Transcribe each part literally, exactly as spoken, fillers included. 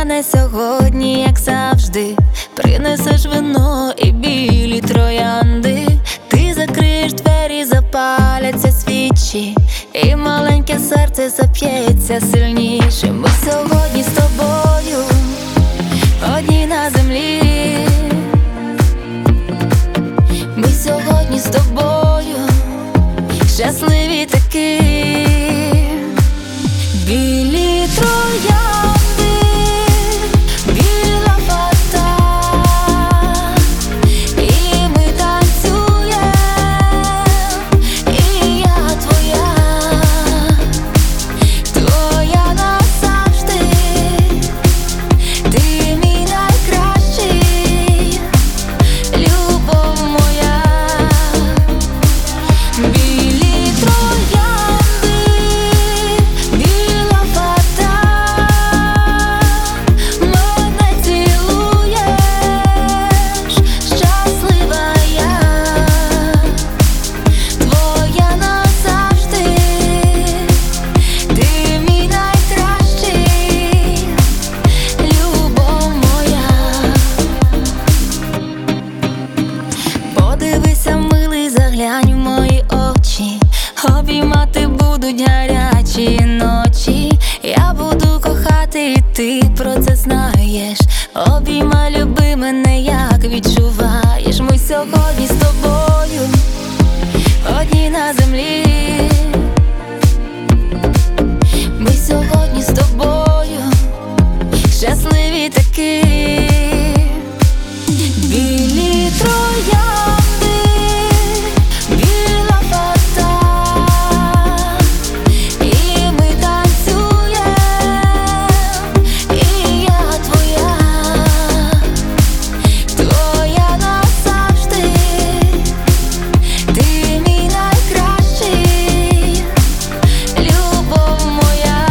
настане сьогодні, як завжди. Принесеш вино і білі троянди. Ти закриєш двері, запаляться свічі, і маленьке серце зап'ється сильніше. Ми сьогодні з тобою одні на землі. Ми сьогодні з тобою щасливі такі. Білі троянди, біла фата, і ми танцюємо, і я твоя, твоя назавжди. Ти мій найкращий, любов моя. Білі троянди, біла фата, мене цілуєш, щаслива я, твоя назавжди. Ти мій найкращий, любов моя. Подивися, милий, заглянь в мої очі. Обіймати будуть гарячі ночі. Я буду кохати, і ти про це знаєш. Обіймай, люби мене, як відчуваєш. Ми сьогодні з тобою одні на землі. Ми сьогодні з тобою щасливі такі. Білі троянди, біла фата, і ми танцюємо, і я твоя, твоя назавжди. Ти мій найкращий, любов моя.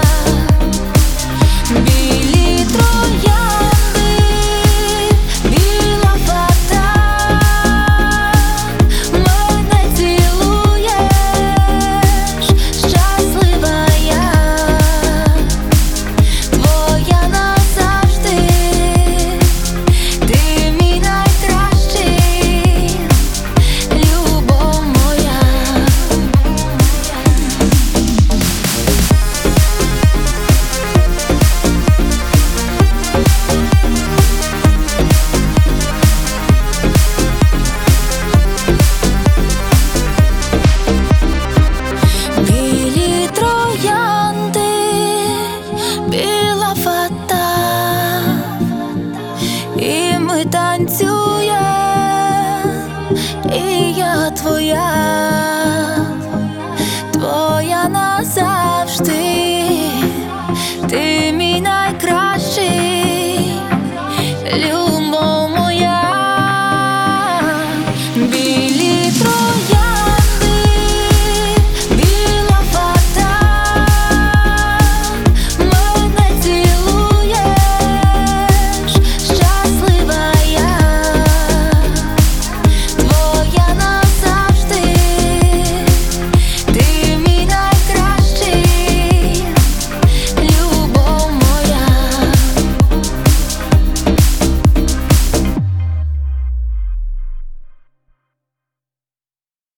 Білі троянди, біла фата, мене цілуєш, щаслива я, твоя назавжди. Ти мій найкращий, любов моя. Білі троянди, біла фата, і ми танцюємо, і я твоя, твоя назавжди.